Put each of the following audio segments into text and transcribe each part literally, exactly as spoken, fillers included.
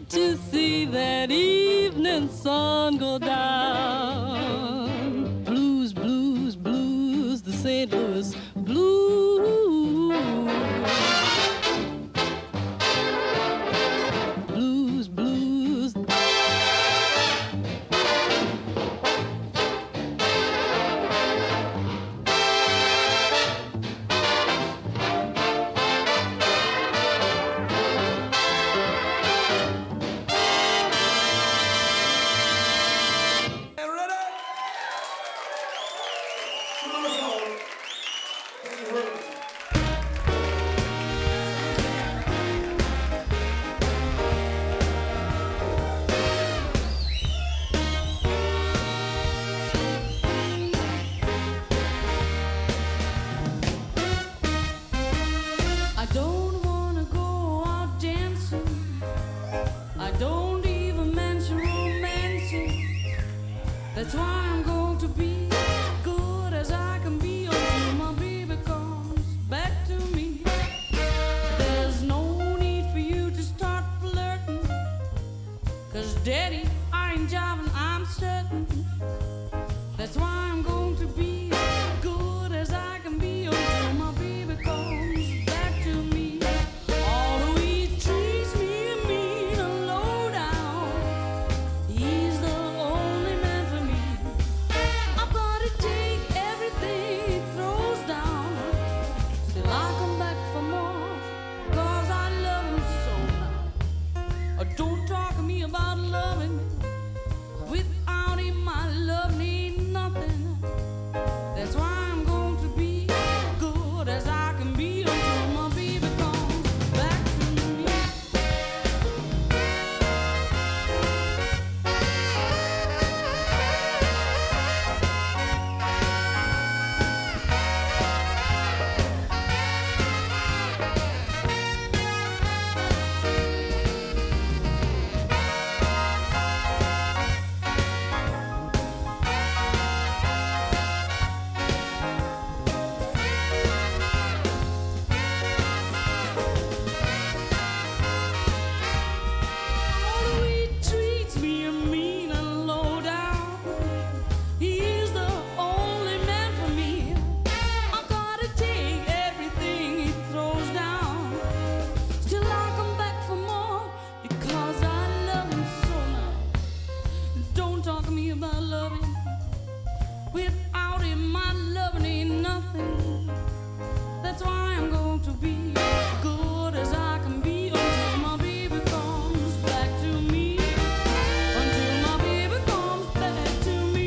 to see that evening sun go down. Blues, blues, blues, the Saint Louis blues. Blues, blues. I don't wanna go out dancing. I don't even mention romancing. That's why I'm going to be good as I can be until my baby comes back to me. There's no need for you to start flirting, 'cause daddy, I ain't jiving, I'm certain. That's why I'm going to be good as I can be until my baby comes back to me. Although he treats me mean and low down, he's the only man for me. I've gotta take everything he throws down. Still I come back for more, 'cause I love him so now. Oh, don't talk to me about loving me. Without him my love need nothing. That's why I'm going to be good as I can be until my baby comes back to me. Although he treats me mean and low down, he's the only man for me. I've gotta take everything he throws down. Still I come back for more, because I love him so now. Don't talk to me about loving. Without him my loving ain't nothing. That's why I'm going to be good as I can be until my baby comes back to me. Until my baby comes back to me.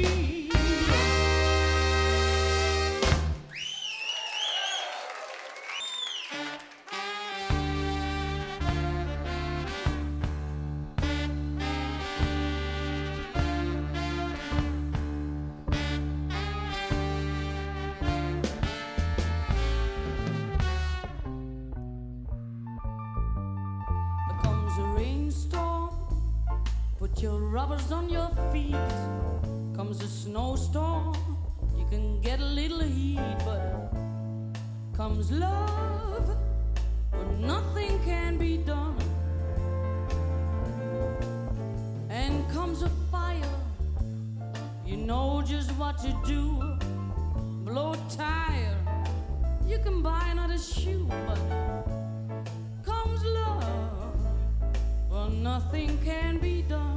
There comes a rainstorm, put your rubbers on your feet. Comes a snowstorm, you can get a little heat. But comes love, but nothing can be done. And comes a fire, you know just what to do. Blow a tire, you can buy another shoe. But comes love, but nothing can be done.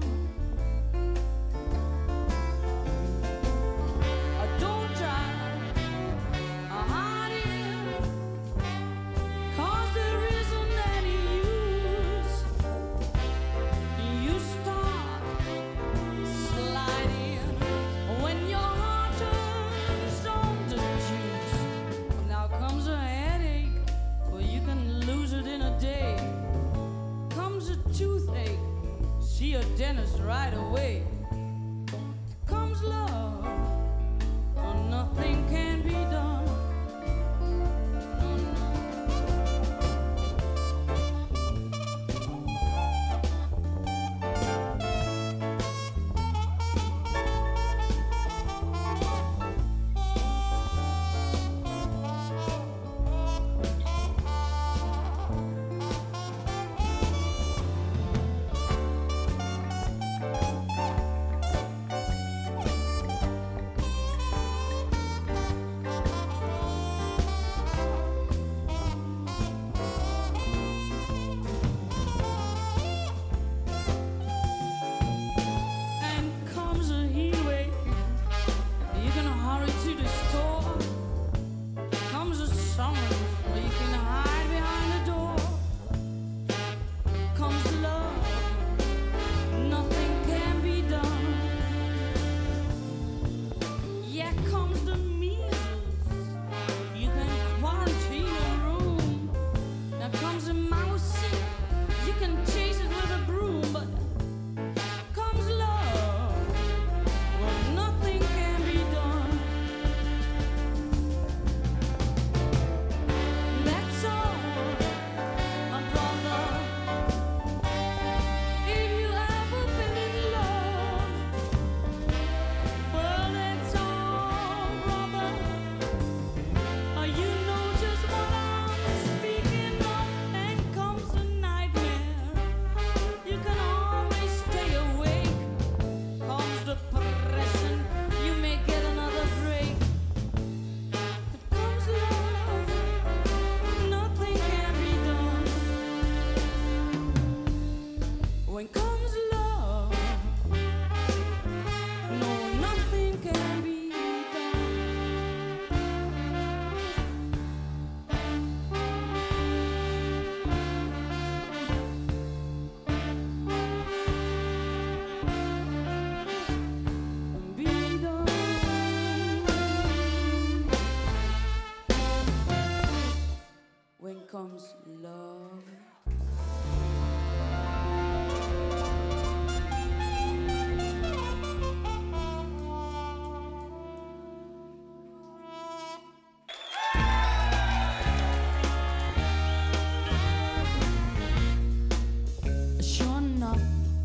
I don't try, I hide it, 'cause there isn't any use. You start sliding when your heart turns on to juice. Now comes a headache, well you can lose it in a day. Comes a toothache, see a dentist right away. Comes love, or nothing can be done. Sure enough,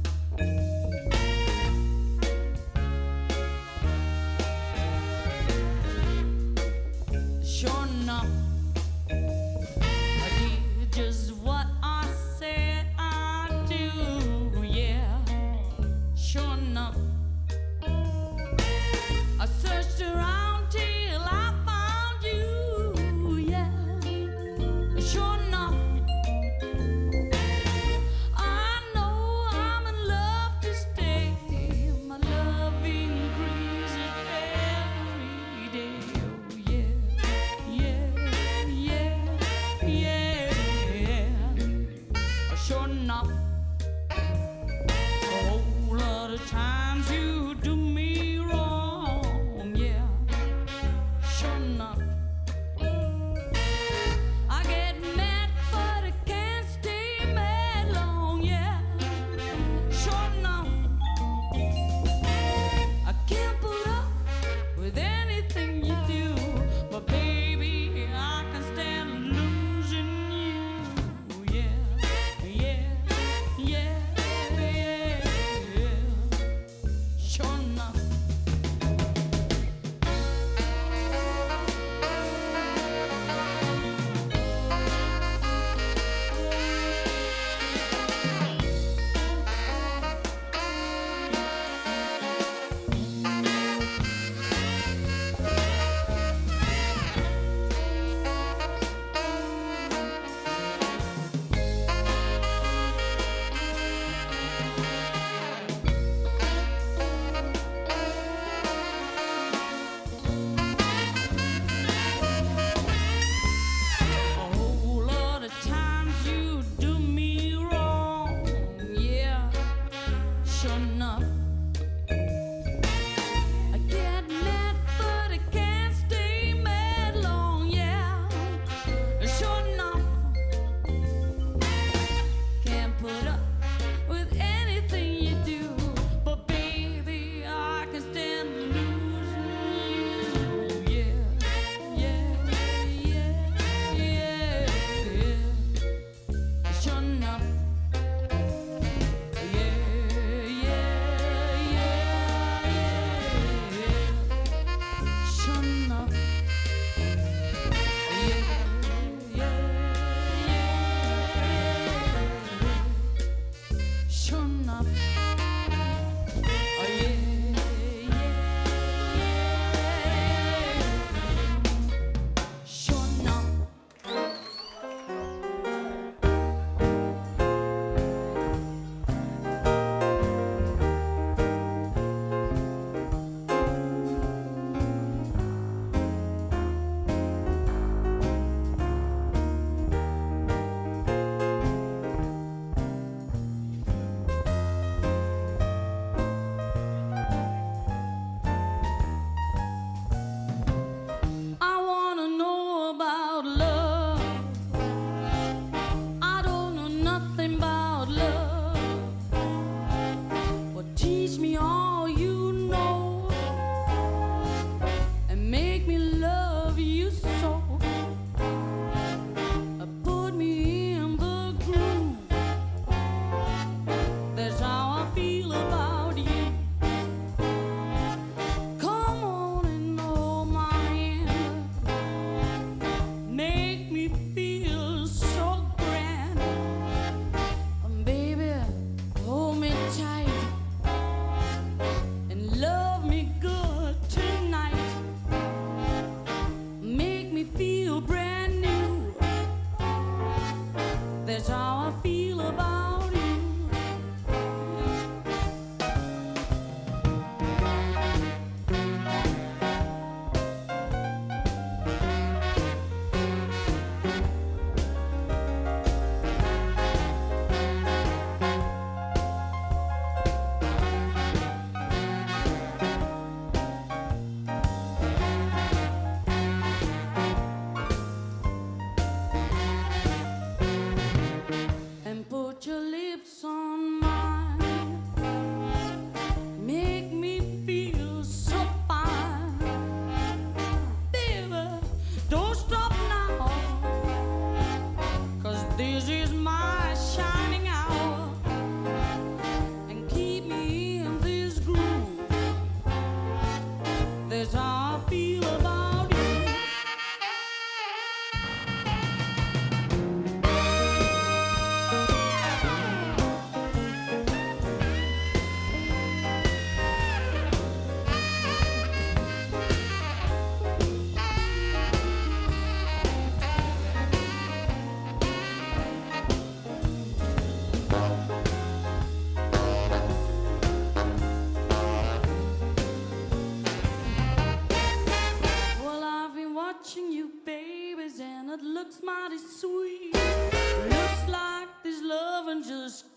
sure enough, I did just what I said I'd do. Yeah, sure enough, I searched around till I found you. Yeah, sure enough, I know I'm in love to stay. My love increases every day. Oh yeah, yeah, yeah, yeah. Sure enough, a whole lot of times you do me wrong. Yeah, sure enough, I get mad, but I can't stay mad long. Yeah, sure enough, I can't put up with anything you do, but baby, I can stand losing you. Yeah, yeah, yeah, yeah, yeah. Sure enough.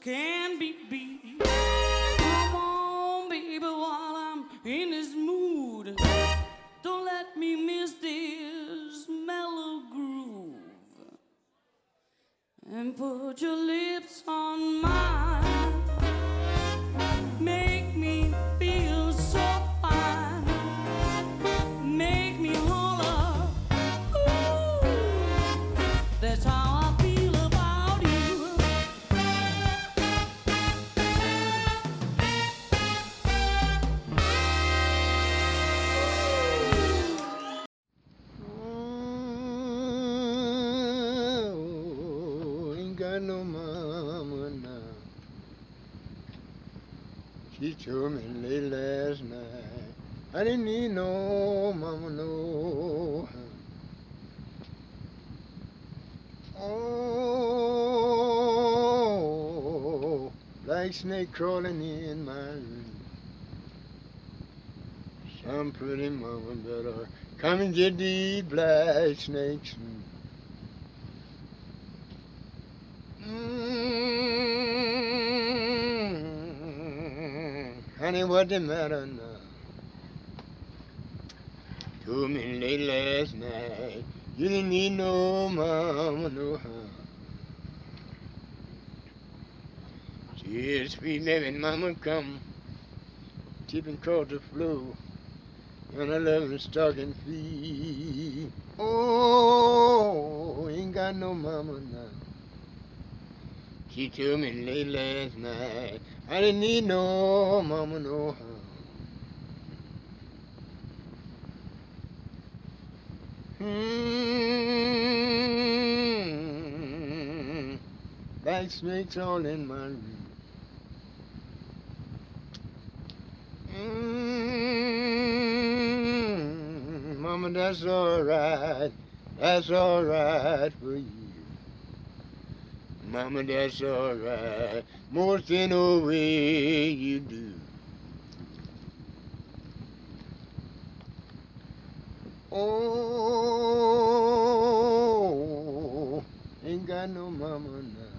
can be beat. Come on, baby, while I'm in this mood. Don't let me miss this mellow groove. And put your lips on mine. Make me feel so fine. Make me holler. Ooh, that's how I feel about you. Oh, ain't got no mama now. She told me late last night I didn't need no mama, no. Oh, like snake crawling in my room. Some pretty mama better come and get these black snakes. Mm, honey, what the matter now? Told me late last night you didn't need no mama, no huh? She's sweet living mama come, tipping across the floor, and I love her stocking feet. Oh, ain't got no mama now. She told me late last night I didn't need no mama, no huh? Mm, like snakes all in my room. Mm, mama, that's alright. That's alright for you. Mama, that's alright. Most in a way you do. Oh, ain't got no mama now.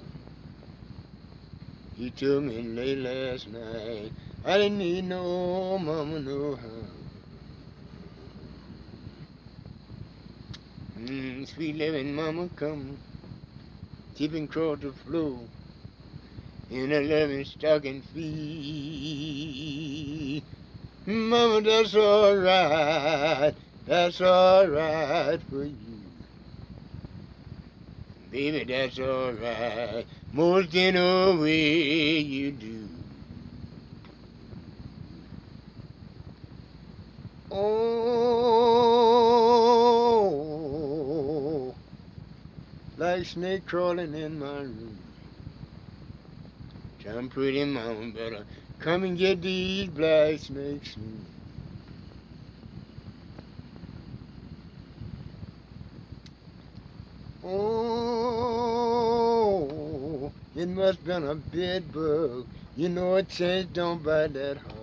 He told me late last night I didn't need no mama, no how. Mm, sweet living mama come, tipping across the floor, in a loving stocking feet. Mama, that's alright. That's alright for you. Baby, that's alright. Most in a way you do. Oh, like snake crawling in my room. Some pretty mama better come and get these black snakes soon. Oh, it must been a bed bug. You know a change don't bite that hard.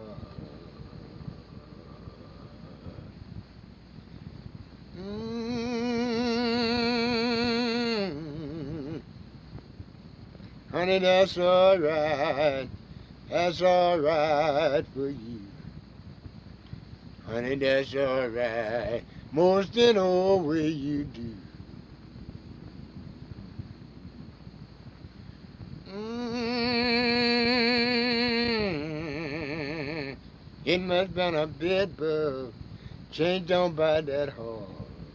Mm, honey, that's alright. That's alright for you. Honey, that's alright. Most in all way you do. Mm, it must been a bed bug. Change don't bite that hard.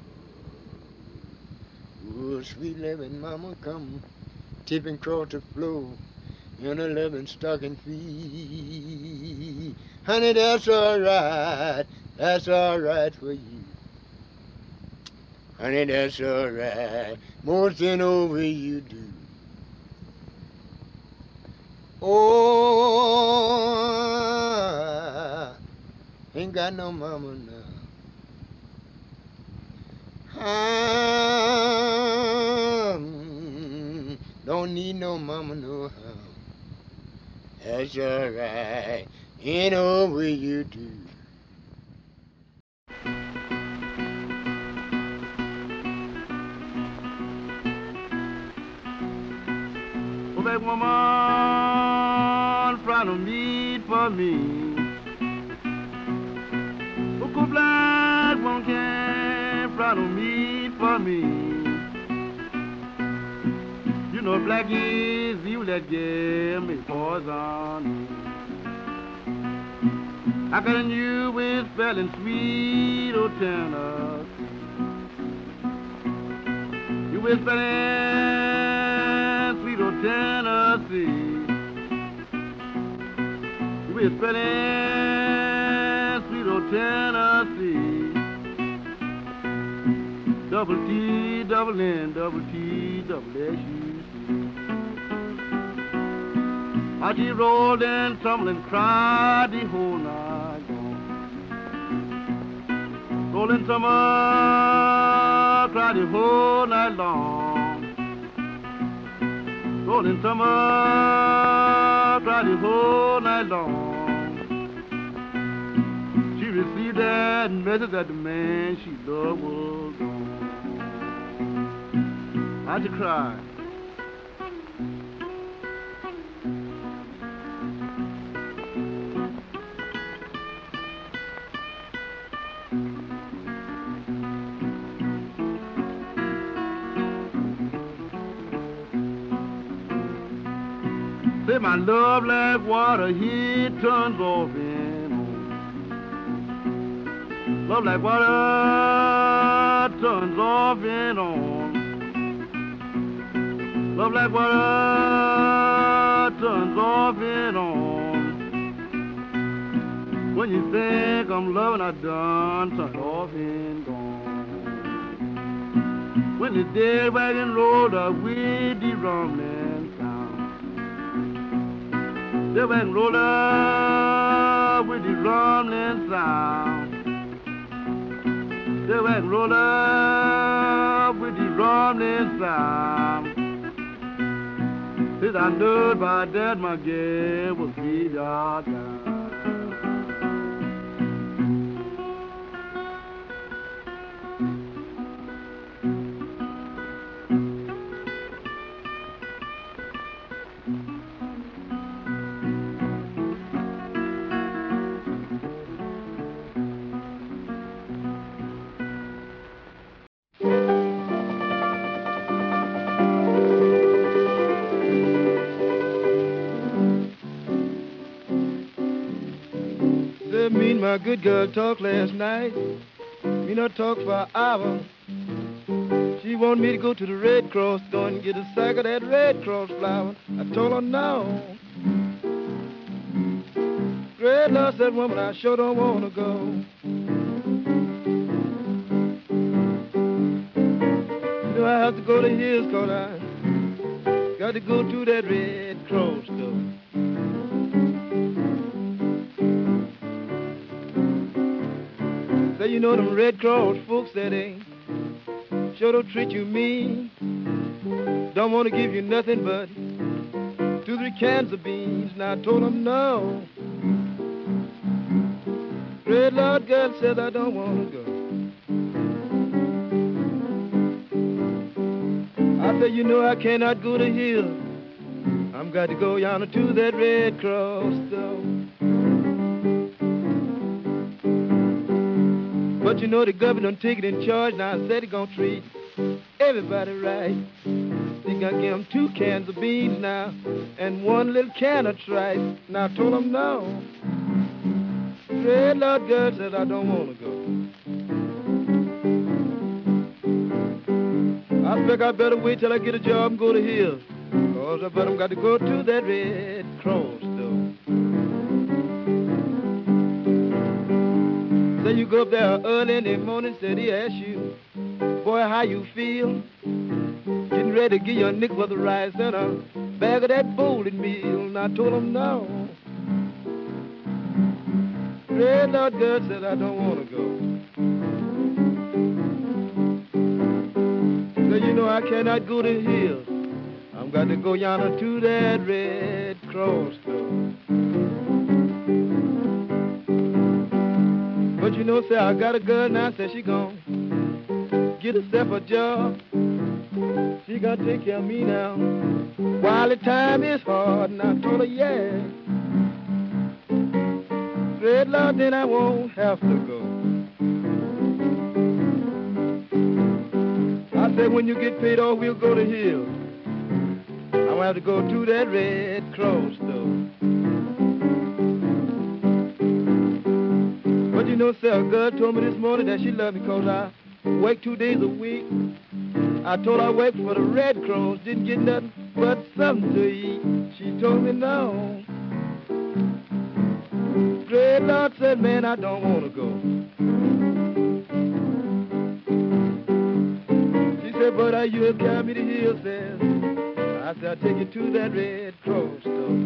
Ooh, sweet living mama come, tipping across the floor, in a loving stocking feet. Honey, that's alright. That's alright for you. Honey, that's alright. Most in all way you do. Oh, ain't got no mama now. Um, don't need no mama no how. That's alright. Ain't all way you do. Well, black woman fry no meat for me. Oh, cool black woman can't fry no meat for me. You know black is evil that give me poison. I got in you with spelling sweet old Tennessee. You with spelling sweet old Tennessee. You with spelling sweet old Tennessee. Double T, double N, double T, double S U. I she rolled and tumbled and cried the whole night long. Rolled and tumbled, cried the whole night long. Rolled and tumbled, cried the whole night long. She received that message that the man she loved was gone. I she cried. Say my love like water, he turns off and on. Love like water, turns off and on. Love like water, turns off and on. When you think I'm loving, I done turned off and gone. When the dead wagon rolled up with the rumbling sound. The wagon rolled up with the rumbling sound. The wagon rolled up with the rumbling sound. Since I knew by that my girl was be dark down. Me and my good girl talked last night. Me not talk for an hour. She wanted me to go to the Red Cross store and get a sack of that Red Cross flower. I told her no. Red Lord said, woman, I sure don't want to go. You know I have to go to his cause I got to go to that Red Cross store. You know them Red Cross folks that ain't sure don't treat you mean. Don't want to give you nothing but two, three cans of beans. Now I told them no. Red Lord girl says I don't want to go. I said, you know I cannot go to Hill. I'm got to go yonder to that Red Cross store. But you know the governor done take it in charge. Now I said he gonna treat everybody right. They gonna give him two cans of beans now and one little can of tripe. Now I told him no. Red Lord girl said I don't wanna go. I think I better wait till I get a job and go to Hill. Cause I bet I'm got to go to that Red Cross store. So you go up there early in the morning, said he asked you, boy, how you feel? Getting ready to give you a nickel for the rice and a bag of that bowling meal. And I told him no. Red Lord girl said I don't want to go. So you know I cannot go to Hill. I'm got to go yonder to that Red Cross store. But you know, say I got a girl now, say she gon' get herself a job. She gonna take care of me now. while the time is hard. And I told her, yeah. Great Lord, then I won't have to go. I said, when you get paid off, we'll go to Hill. I'm gonna have to go to that Red Cross store. But you know, sir, a girl told me this morning that she loved me because I work two days a week. I told her I worked for the Red Cross, didn't get nothing but something to eat. She told me no. Great Lord said, man, I don't want to go. She said, but are you carry me to Hill, says. I said, I'll take you to that Red Cross store.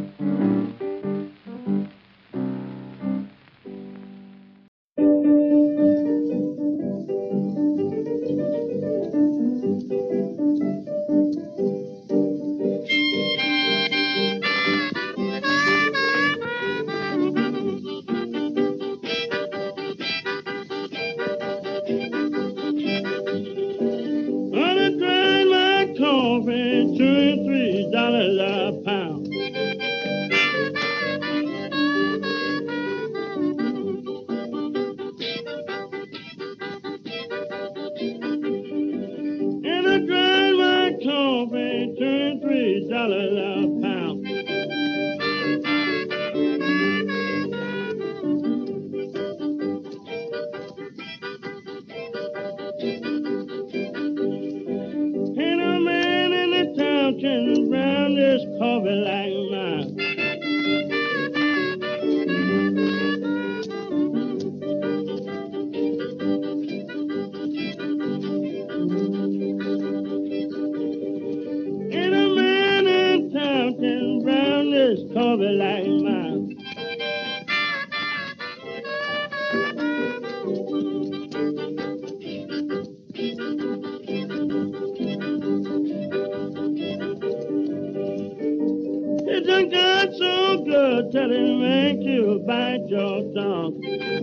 It done got so good that it make you bite your tongue.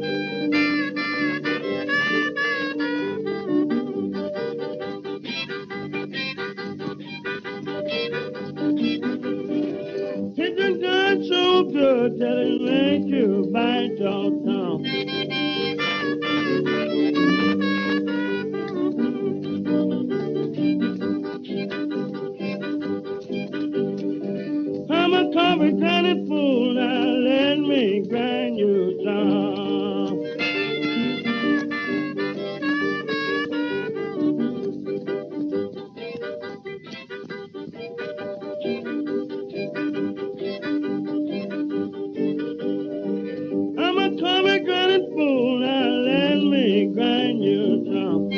It done got so good that it make you bite your tongue. I'm a coffee kind of fool, now let me grind you some. I'm a coffee kind of fool, now let me grind you some.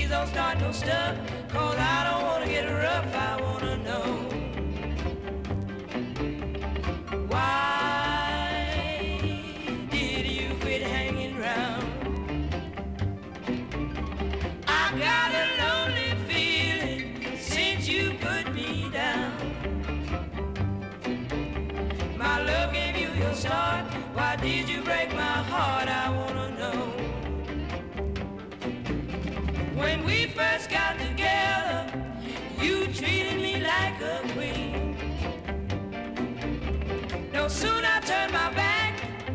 don't start no stuff, 'cause I don't wanna get rough. I wanna know why did you quit hanging round? I got a lonely feeling since you put me down. My love gave you your start. Why did you break my heart? I wanna know. When we first got together, you treated me like a queen. No sooner I turned my back,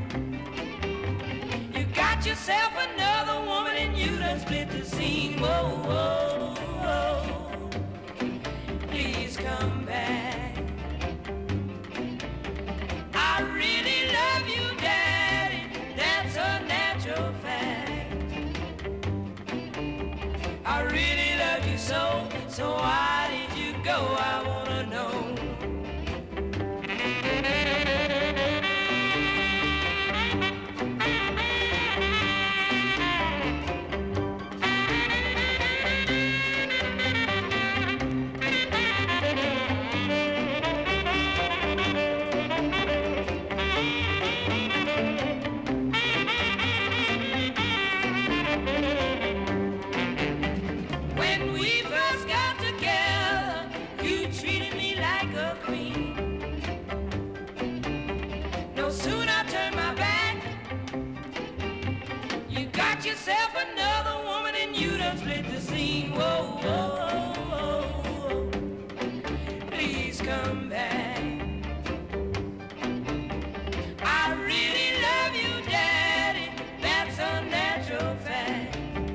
you got yourself another woman and you done split the scene. Whoa, whoa, whoa. Please come back. I really love you, Daddy. That's a natural fact. I really love you so, so why did you go? I wanna know. Yourself another woman and you done split the scene. Whoa, whoa, whoa, whoa. Please come back. I really love you, Daddy. That's a natural fact.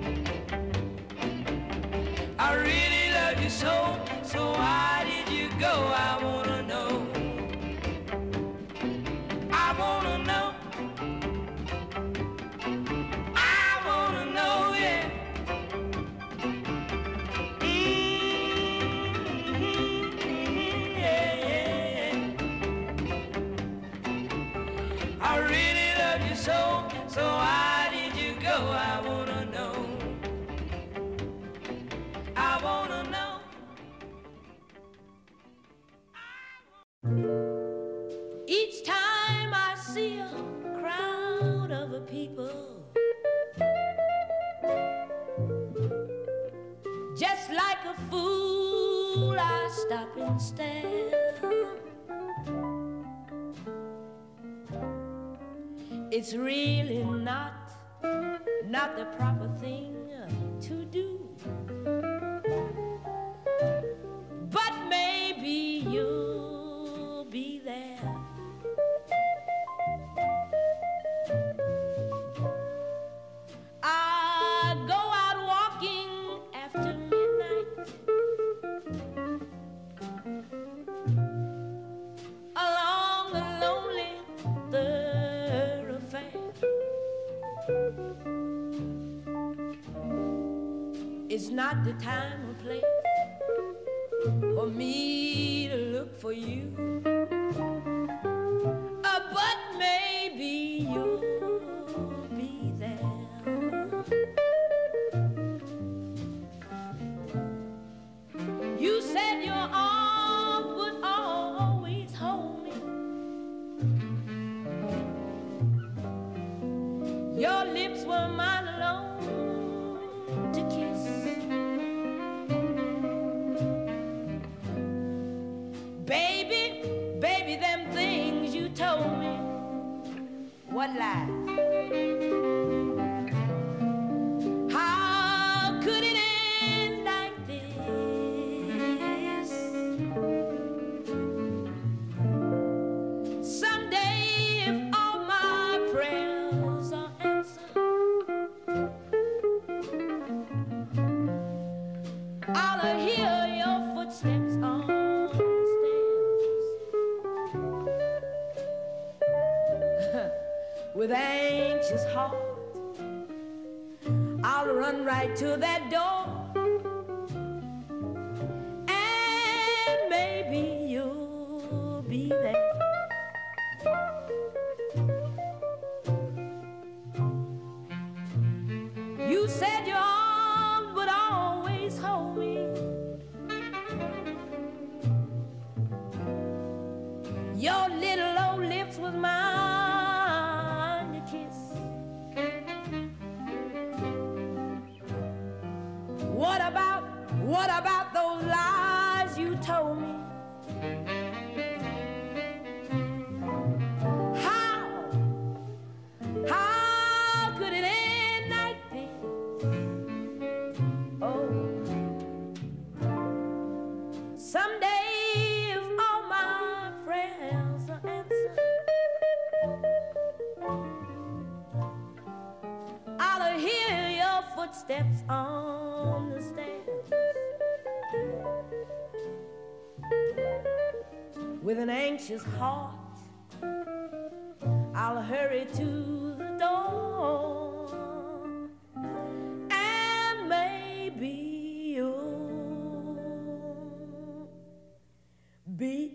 I really love you so, so why did you go? I wanna know. I wanna know. So, so why did you go? I wanna know. I wanna know. Each time I see a crowd of people, just like a fool, I stop and stare. It's really not, not the proper thing to do. But maybe you'll be there. I go out walking after midnight along a lonely thoroughfare. It's not the time or place for me to look for you, uh, but maybe you'll be there. You said your arm would always hold me. Your lips were mine alone to kiss. Baby, baby, them things you told me, what lies? How could it end like this? Someday, if all my prayers are answered, I'll hear your footsteps on with anxious heart, I'll run right to that door, and maybe you'll be there. You said your arms would always footsteps on the stairs. With an anxious heart, I'll hurry to the door, and maybe you'll be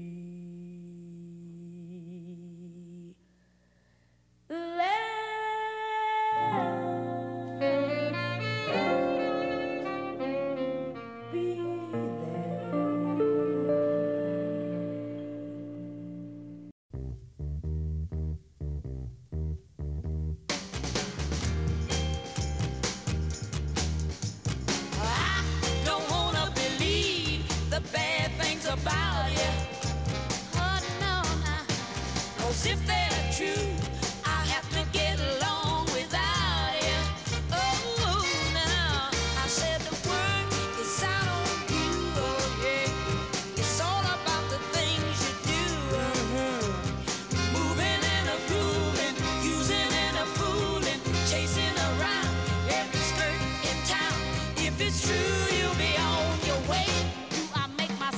about you. Oh no, no. 'Cause if they're true, I'll have to get along without you. Oh no, I said the word is out on you. Oh yeah, it's all about the things you do. Uh-huh. Moving and a grooving, using and a fooling, chasing around every skirt in town. If it's true, you'll be on your way. Do I make my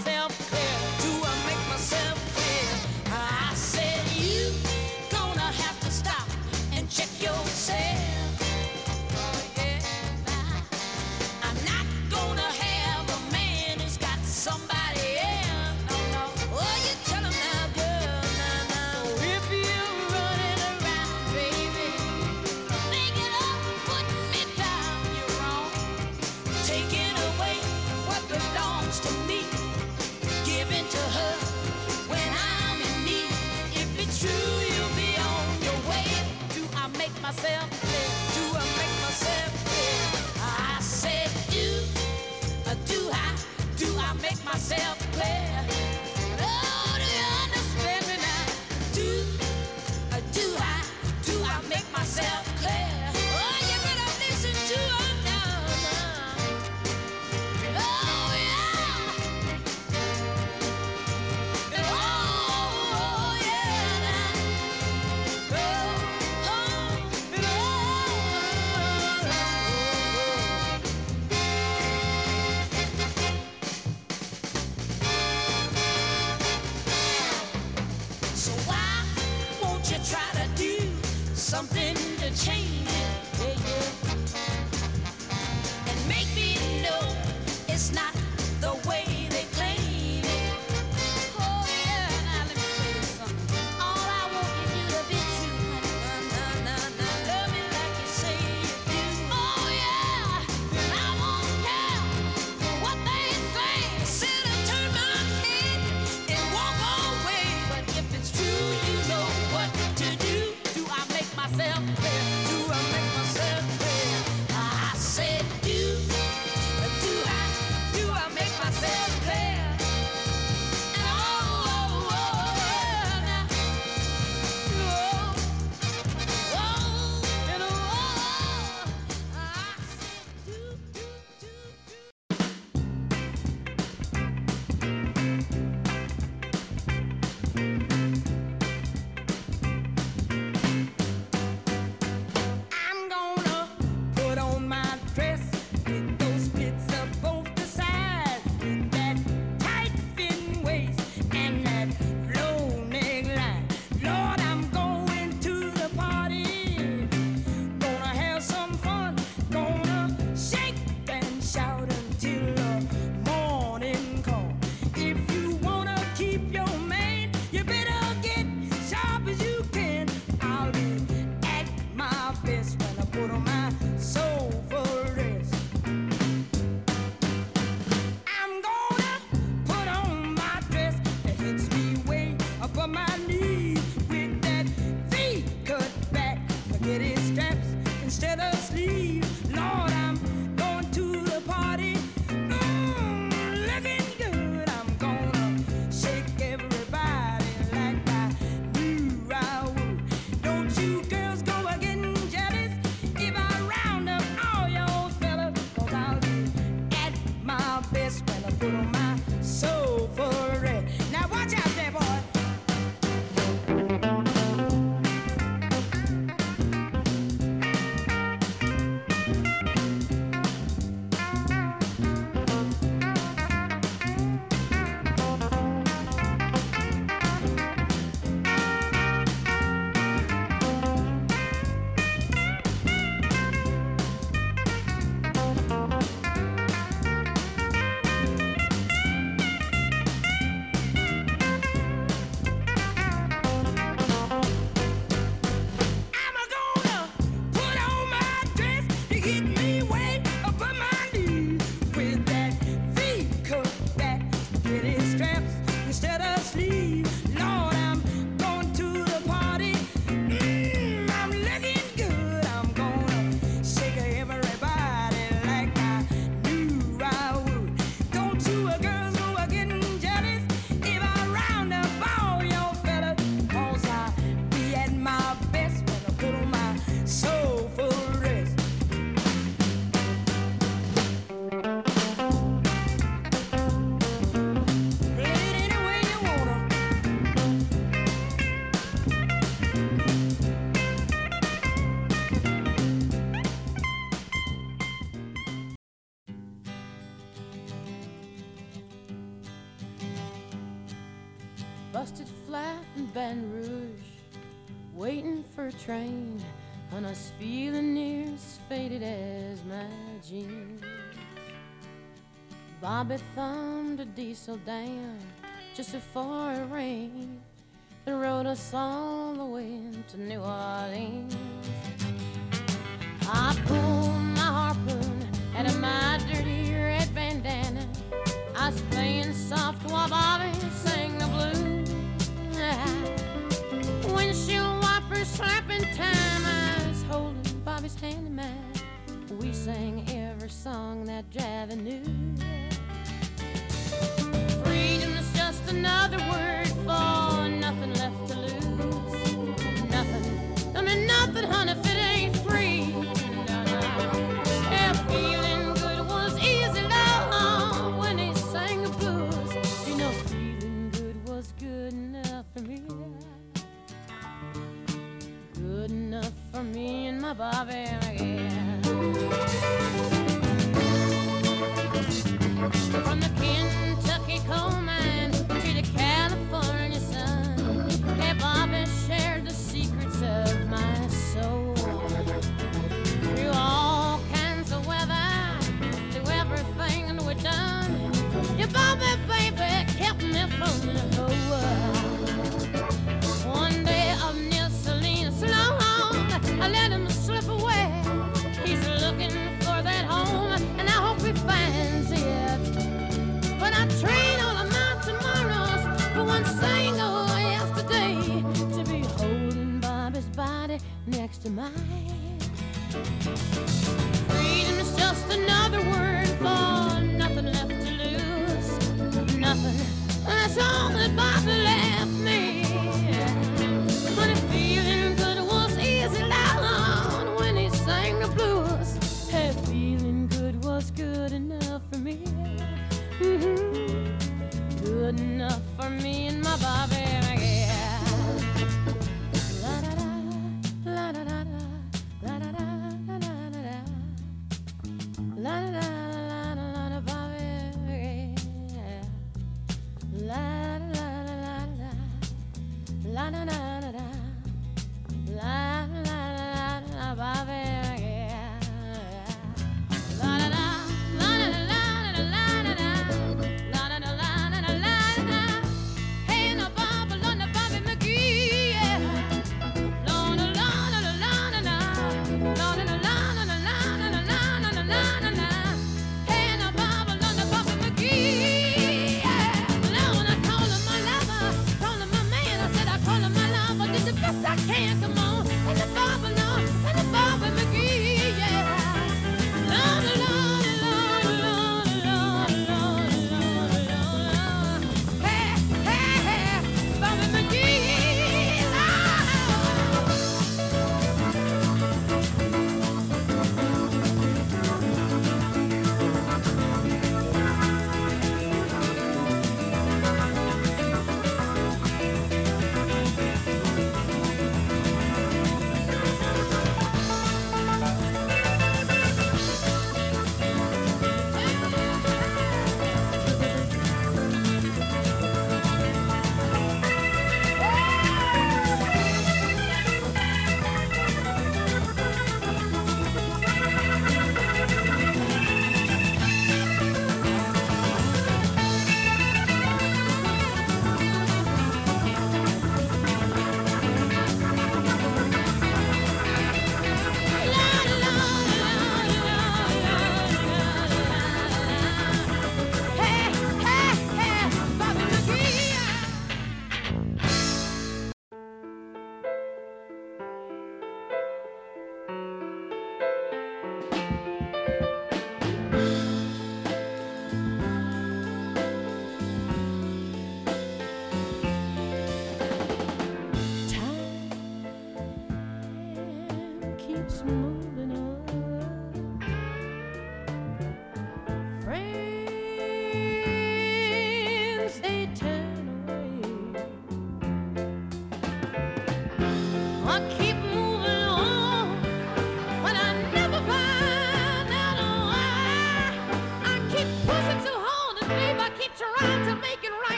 busted flat in Baton Rouge, waiting for a train, and I was feeling near as faded as my jeans. Bobby thumbed a diesel down just before it rained and rode us all the way to New Orleans. I pulled my harpoon out of my dirty red bandana. I was playing soft while Bobby sang the blues. Windshield wipers slapping time, I was holding Bobby's hand in mine. We sang every song that Javi knew. Freedom's just another word for nothing left to lose. Nothing, I mean nothing, honey, if it ain't free. No, no. Yeah, feeling good was easy, love, when he sang the blues. You know, feeling good was good enough for me. Good enough for me and my Bobby, yeah. From the Kentucky coal mine to the California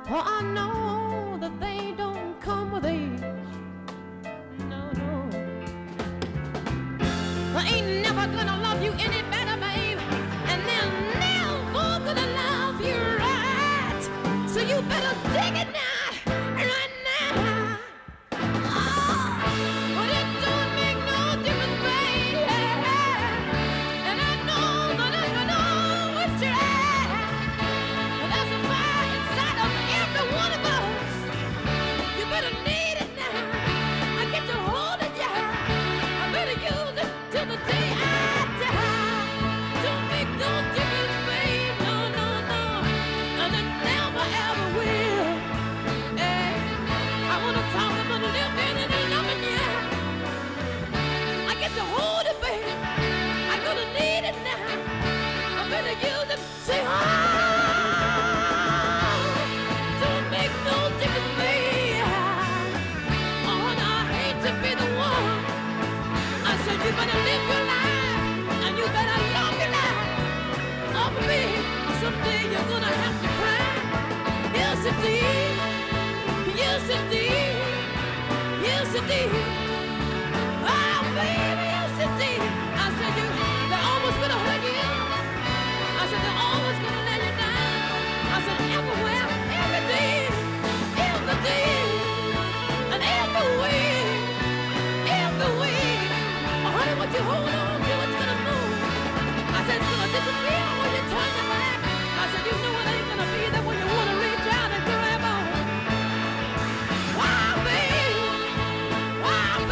For I know that they don't come with age. No, no. I ain't never gonna love you any better, babe. And they're never gonna love you right. So you better dig it now, right now. Oh, but it don't make no difference, babe. And I know that I know it's right. But there's a fire inside of every one of us. You better need it now. I get to hold it, yeah. I better use it till the day I die. Don't make no difference, babe. No, no, no. And it never ever will. Hey, I wanna talk about living and loving you. I get to hold it, baby. I'm gonna need it now. I better use it. Say, oh, don't make no difference, baby. Oh, and I hate to be the one. I said you better live your life and you better love your life. Oh, baby, someday you're gonna have to cry. Yes, indeed. Yes, indeed. Yes, indeed. Oh, baby, yes, indeed. I said you, they're almost gonna hurt you. I said they're always gonna let you down. I said everywhere, every day, every day, and every way, every way. Oh, honey, what you hold on to, it's gonna move. I said it's gonna disappear when you turn your back. I said you know it ain't gonna be there when you wanna reach out and grab on. Wow, baby, wow,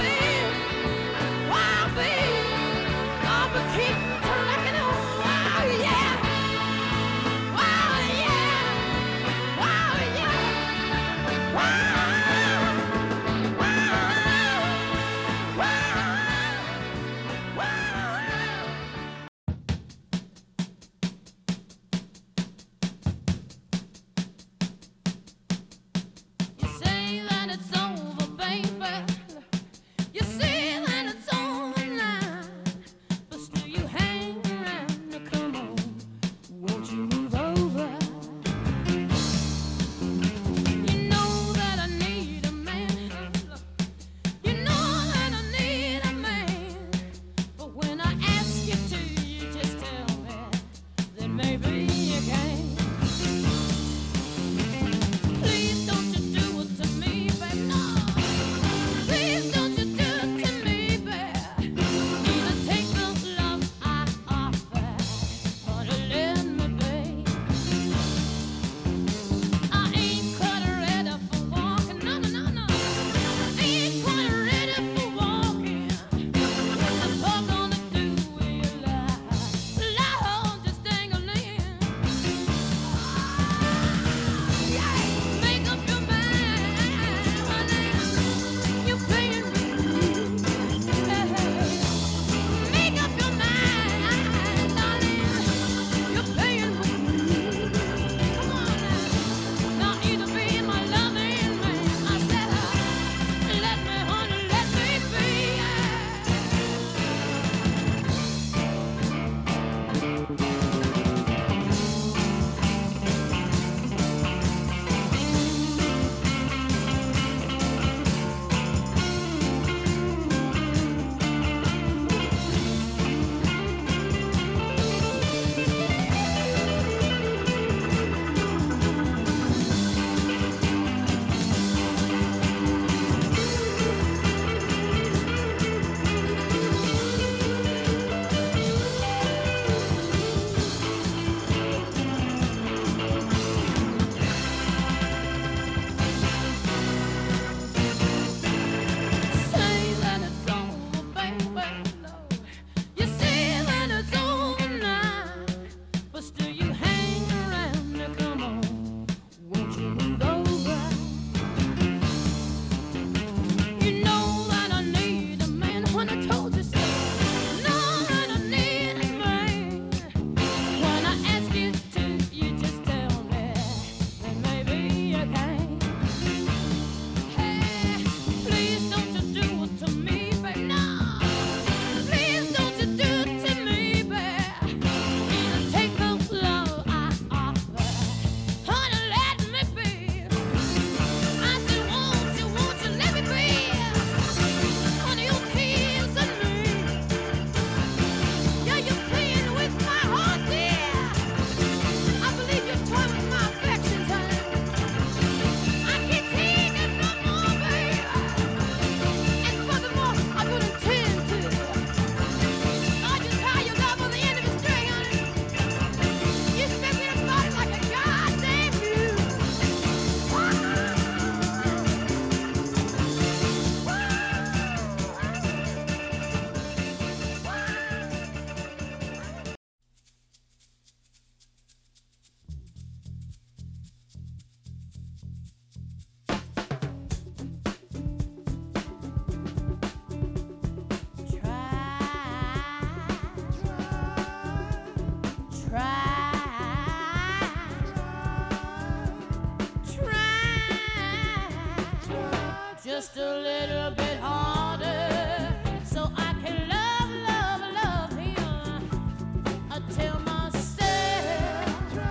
just a little bit harder, so I can love, love, love him until myself.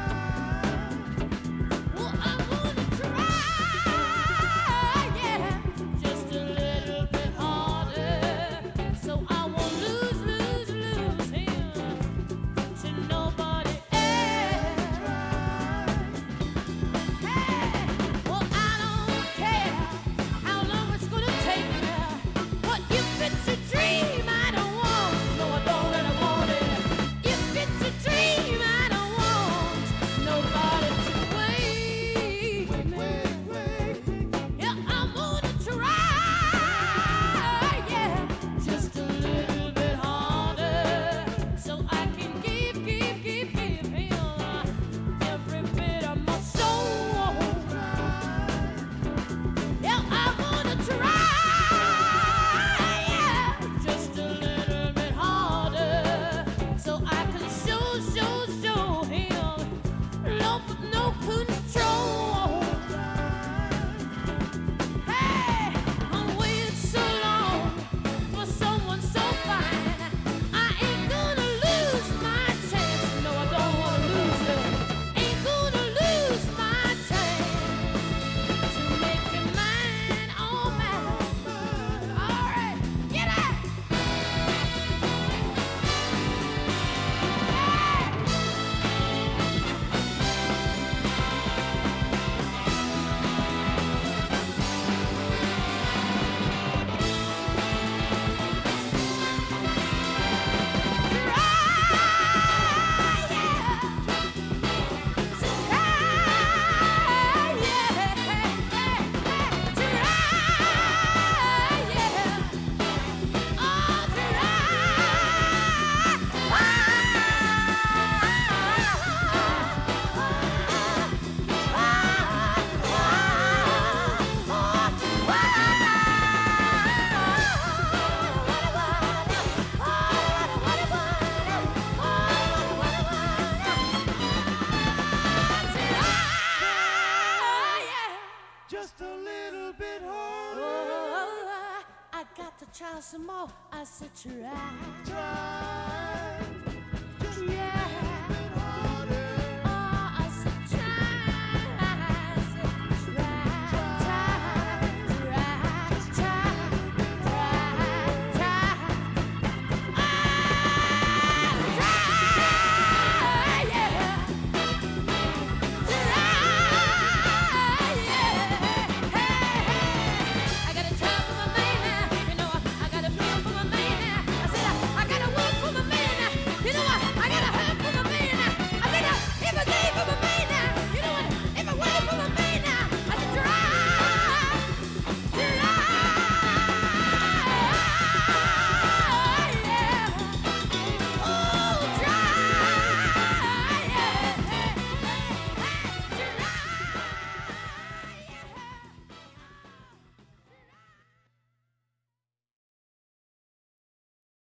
Well, I'm gonna try, yeah, just a little bit harder, so I won't lose, lose, lose him to nobody else. Hey, well, I don't care how long it's gonna take me, but if it's a dream I don't want, no, I don't really want it. If it's a dream I don't want nobody to wait me. Yeah, I'm gonna try, yeah, just a little bit harder, so I can give, give, give, give him every bit of my soul. Yeah, I'm gonna try, yeah, just a little bit harder, so I can show, show, show him love with no control. Hey, I'm waiting so long for someone so fine. I ain't gonna lose my chance. No, I don't wanna lose it. Ain't gonna lose my chance to make you mine, oh mine. All right, get out. Just a little bit harder. Oh, I got to try some more. I said try. Try.